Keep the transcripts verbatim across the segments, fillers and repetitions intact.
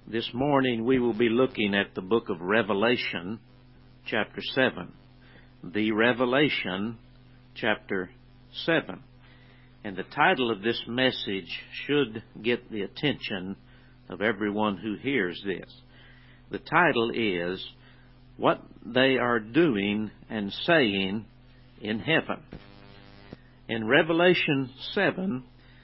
This morning we will be looking at the book of Revelation, chapter seven. The Revelation, chapter seven. And the title of this message should get the attention of everyone who hears this. The title is, What They Are Doing and Saying in Heaven. In Revelation seven,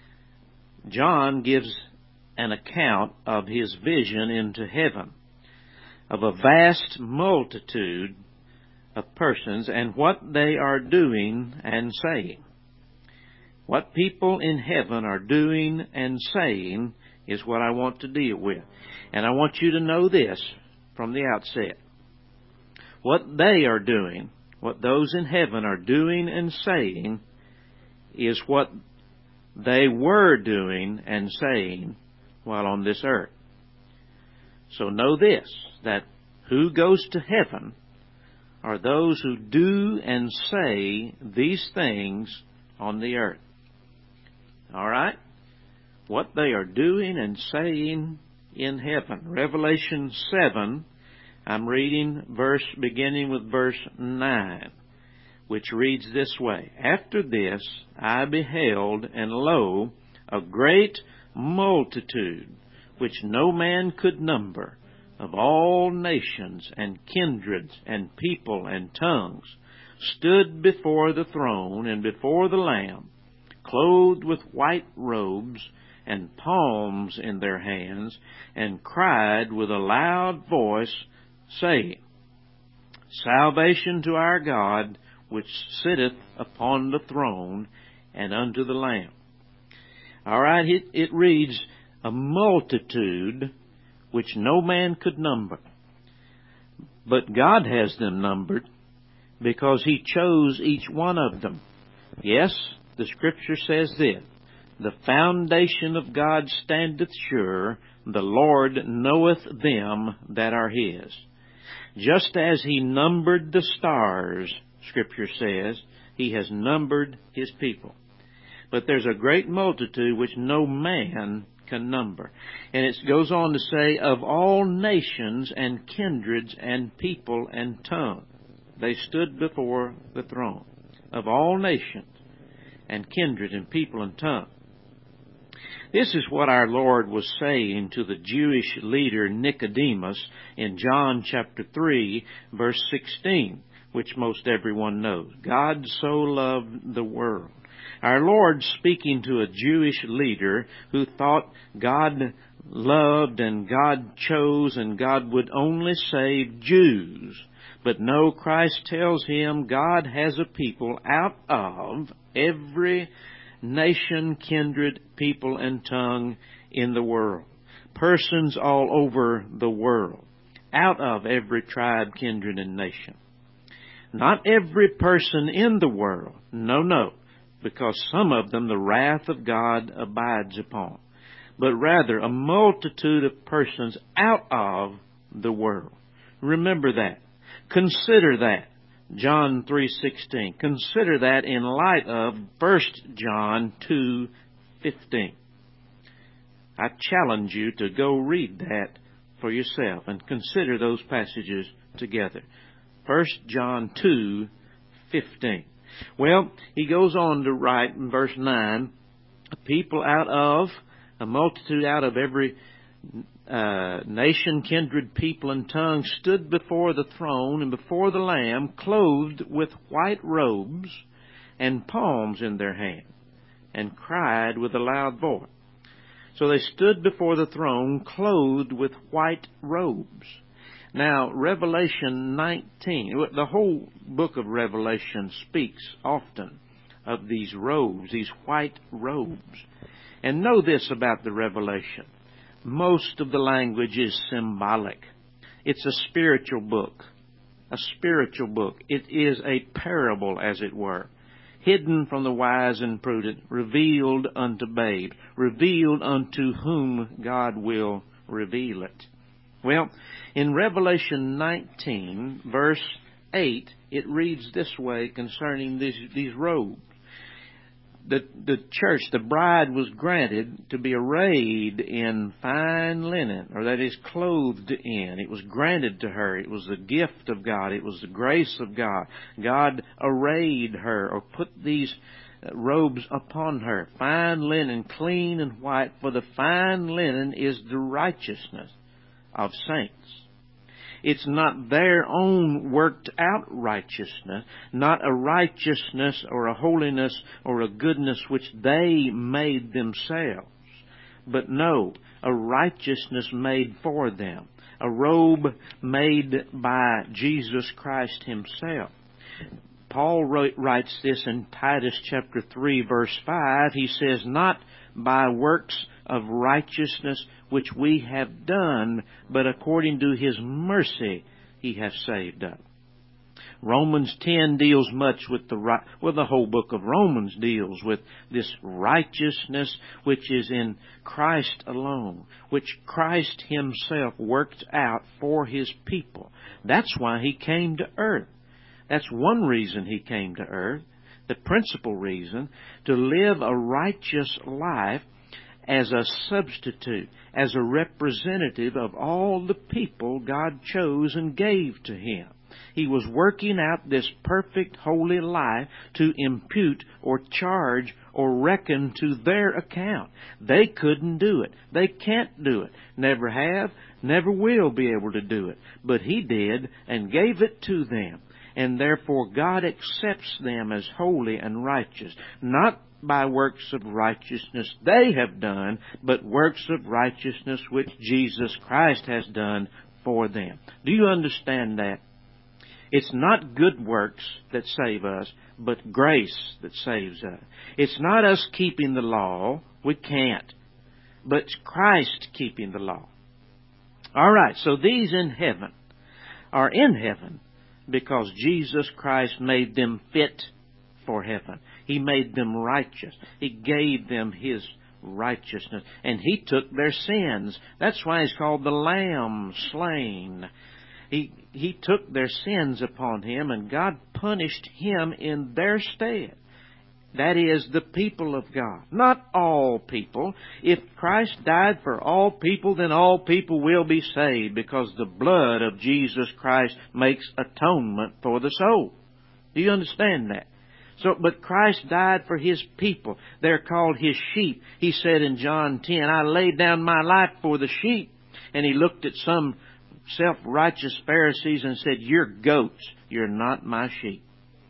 John gives an account of his vision into heaven, of a vast multitude of persons and what they are doing and saying. What people in heaven are doing and saying is what I want to deal with. And I want you to know this from the outset. What they are doing, what those in heaven are doing and saying, is what they were doing and saying while on this earth. So know this, that who goes to heaven are those who do and say these things on the earth. All right? What they are doing and saying in heaven. Revelation seven, I'm reading verse beginning with verse nine, which reads this way. After this I beheld, and lo, a great multitude, which no man could number, of all nations and kindreds and people and tongues, stood before the throne and before the Lamb, clothed with white robes and palms in their hands, and cried with a loud voice, saying, Salvation to our God, which sitteth upon the throne, and unto the Lamb. All right, it, it reads, a multitude which no man could number. But God has them numbered, because He chose each one of them. Yes, the Scripture says this, the foundation of God standeth sure, the Lord knoweth them that are His. Just as He numbered the stars, Scripture says, He has numbered His people. But there's a great multitude which no man can number. And it goes on to say, of all nations and kindreds and people and tongues, they stood before the throne. Of all nations and kindred and people and tongues. This is what our Lord was saying to the Jewish leader Nicodemus in John chapter three, verse sixteen, which most everyone knows. God so loved the world. Our Lord, speaking to a Jewish leader who thought God loved and God chose and God would only save Jews. But no, Christ tells him God has a people out of every nation, kindred, people, and tongue in the world. Persons all over the world. Out of every tribe, kindred, and nation. Not every person in the world. No, no. Because some of them the wrath of God abides upon. But rather a multitude of persons out of the world. Remember that. Consider that. John three sixteen. Consider that in light of First John two fifteen. I challenge you to go read that for yourself and consider those passages together. First John two fifteen. Well, he goes on to write in verse nine, a people out of, a multitude out of every uh, nation, kindred, people, and tongue stood before the throne and before the Lamb, clothed with white robes and palms in their hand, and cried with a loud voice. So they stood before the throne, clothed with white robes. Now, Revelation nineteen, the whole book of Revelation speaks often of these robes, these white robes. And know this about the Revelation. Most of the language is symbolic. It's a spiritual book. A spiritual book. It is a parable, as it were. Hidden from the wise and prudent, revealed unto babes, revealed unto whom God will reveal it. Well, in Revelation nineteen, verse eight, it reads this way concerning these, these robes. the, the church, the bride, was granted to be arrayed in fine linen, or that is, clothed in. It was granted to her. It was the gift of God. It was the grace of God. God arrayed her, or put these robes upon her. Fine linen, clean and white, for the fine linen is the righteousness of saints. It's not their own worked out righteousness, not a righteousness or a holiness or a goodness which they made themselves, but no, a righteousness made for them, a robe made by Jesus Christ Himself. Paul wrote, writes this in Titus chapter three, verse five. He says, not by works of righteousness which we have done, but according to His mercy He hath saved us. Romans ten deals much with the right, well, the whole book of Romans deals with this righteousness which is in Christ alone, which Christ Himself worked out for His people. That's why He came to earth. That's one reason He came to earth. The principal reason, to live a righteous life as a substitute, as a representative of all the people God chose and gave to Him. He was working out this perfect, holy life to impute or charge or reckon to their account. They couldn't do it. They can't do it. Never have, never will be able to do it. But He did and gave it to them. And therefore God accepts them as holy and righteous, not by works of righteousness they have done, but works of righteousness which Jesus Christ has done for them. Do you understand that? It's not good works that save us, but grace that saves us. It's not us keeping the law. We can't. But it's Christ keeping the law. All right, so these in heaven are in heaven because Jesus Christ made them fit for heaven. He made them righteous. He gave them His righteousness. And He took their sins. That's why He's called the Lamb slain. He, he took their sins upon Him, and God punished Him in their stead. That is, the people of God. Not all people. If Christ died for all people, then all people will be saved, because the blood of Jesus Christ makes atonement for the soul. Do you understand that? So, but Christ died for His people. They're called His sheep. He said in John ten, I laid down my life for the sheep. And He looked at some self-righteous Pharisees and said, you're goats. You're not my sheep.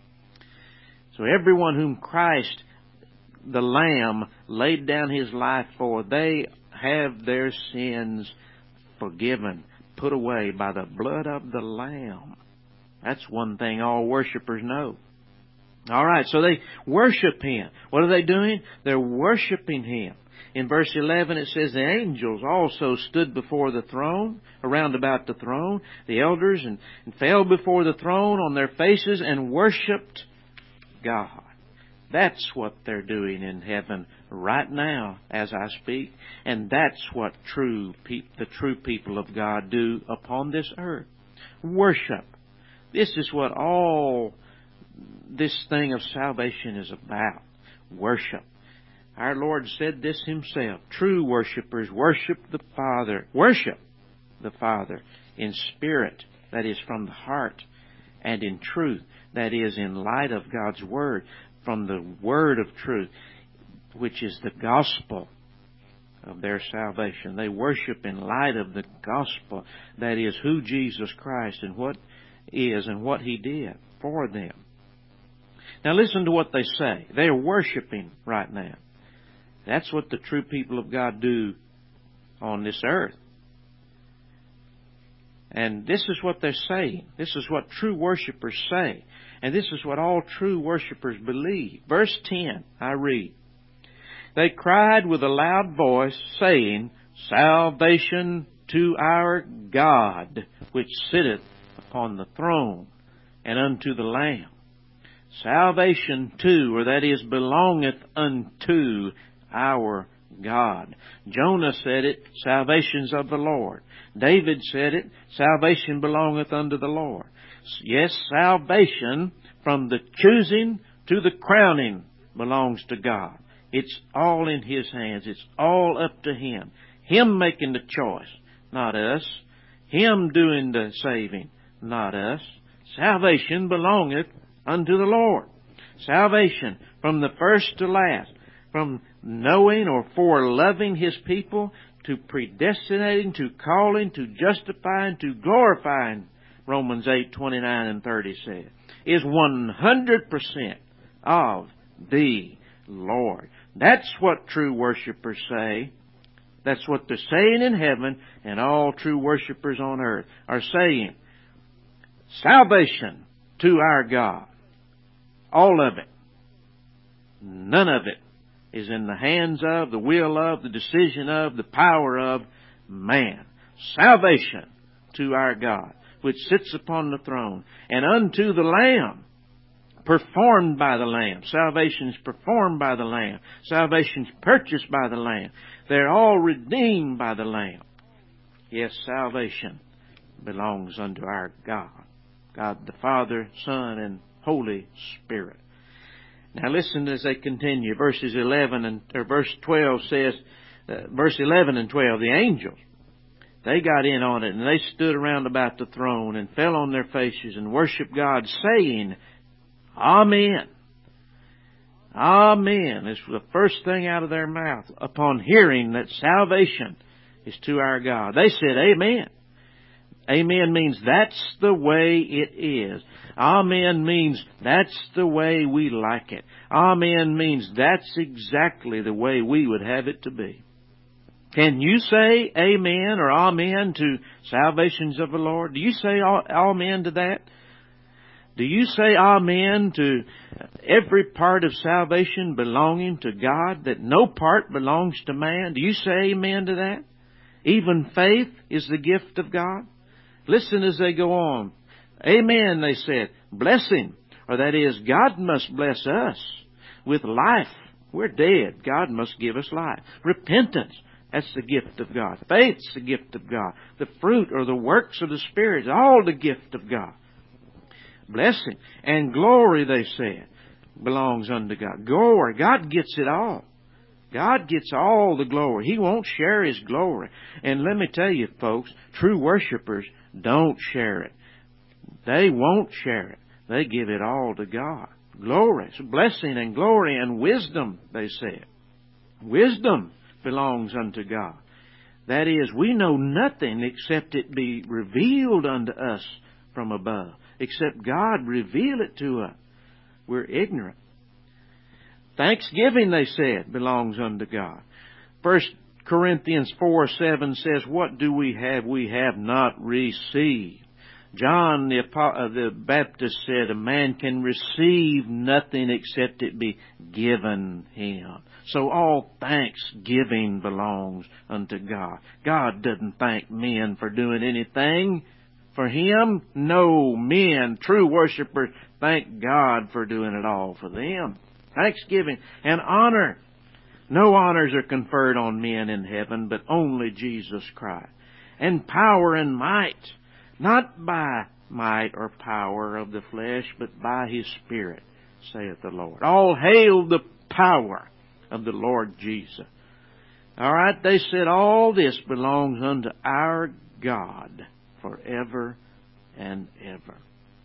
So everyone whom Christ, the Lamb, laid down His life for, they have their sins forgiven, put away by the blood of the Lamb. That's one thing all worshipers know. All right, so they worship Him. What are they doing? They're worshiping Him. In verse eleven it says, the angels also stood before the throne, around about the throne, the elders, and, and fell before the throne on their faces and worshipped God. That's what they're doing in heaven right now as I speak. And that's what true pe- the true people of God do upon this earth. Worship. This is what all this thing of salvation is about. Worship. Our Lord said this Himself. True worshipers worship the Father. Worship the Father in spirit, that is from the heart, and in truth, that is in light of God's Word, from the Word of truth, which is the gospel of their salvation. They worship in light of the gospel, that is who Jesus Christ and what is and what He did for them. Now listen to what they say. They are worshiping right now. That's what the true people of God do on this earth. And this is what they're saying. This is what true worshipers say. And this is what all true worshipers believe. Verse ten, I read. They cried with a loud voice, saying, Salvation to our God, which sitteth upon the throne, and unto the Lamb. Salvation to, or that is, belongeth unto our God. Jonah said it, salvation's of the Lord. David said it, salvation belongeth unto the Lord. Yes, salvation from the choosing to the crowning belongs to God. It's all in His hands. It's all up to Him. Him making the choice, not us. Him doing the saving, not us. Salvation belongeth unto the Lord. Salvation from the first to last, from knowing or foreloving His people to predestinating, to calling, to justifying, to glorifying, Romans eight, twenty-nine and thirty says, is one hundred percent of the Lord. That's what true worshipers say. That's what they're saying in heaven, and all true worshipers on earth are saying, salvation to our God. All of it. None of it is in the hands of, the will of, the decision of, the power of man. Salvation to our God, which sits upon the throne, and unto the Lamb, performed by the Lamb. Salvation is performed by the Lamb. Salvation is purchased by the Lamb. They're all redeemed by the Lamb. Yes, salvation belongs unto our God. God the Father, Son, and Holy Spirit. Now listen as they continue. Verses eleven and or verse twelve says, uh, verse eleven and twelve, the angels, they got in on it, and they stood around about the throne and fell on their faces and worshiped God, saying, Amen. Amen. It's the first thing out of their mouth upon hearing that salvation is to our God. They said, Amen. Amen means that's the way it is. Amen means that's the way we like it. Amen means that's exactly the way we would have it to be. Can you say amen or amen to salvations of the Lord? Do you say amen to that? Do you say amen to every part of salvation belonging to God, that no part belongs to man? Do you say amen to that? Even faith is the gift of God. Listen as they go on. Amen, they said. Blessing, or that is, God must bless us with life. We're dead. God must give us life. Repentance, that's the gift of God. Faith's the gift of God. The fruit or the works of the Spirit is all the gift of God. Blessing and glory, they said, belongs unto God. Glory, God gets it all. God gets all the glory. He won't share His glory. And let me tell you, folks, true worshipers don't share it. They won't share it. They give it all to God. Glory, it's blessing and glory and wisdom, they said. Wisdom belongs unto God. That is, we know nothing except it be revealed unto us from above. Except God reveal it to us. We're ignorant. Thanksgiving, they said, belongs unto God. First Corinthians four seven says, what do we have we have not received? John the, uh, the Baptist said, a man can receive nothing except it be given him. So all thanksgiving belongs unto God. God doesn't thank men for doing anything for Him. No, men, true worshipers, thank God for doing it all for them. Thanksgiving and honor. No honors are conferred on men in heaven, but only Jesus Christ. And power and might, not by might or power of the flesh, but by His Spirit, saith the Lord. All hail the power of the Lord Jesus. All right, they said all this belongs unto our God forever and ever.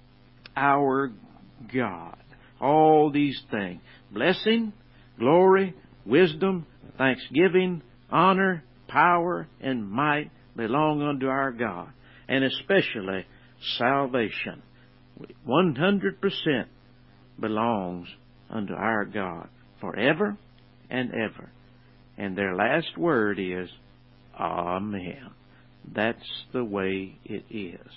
Our God. All these things. Blessing, glory, wisdom, thanksgiving, honor, power, and might belong unto our God. And especially salvation. one hundred percent belongs unto our God forever and ever. And their last word is, Amen. That's the way it is.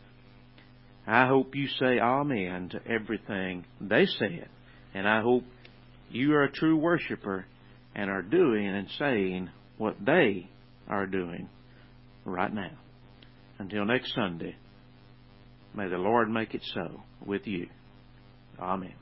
I hope you say amen to everything they said. And I hope you are a true worshiper and are doing and saying what they are doing right now. Until next Sunday, may the Lord make it so with you. Amen.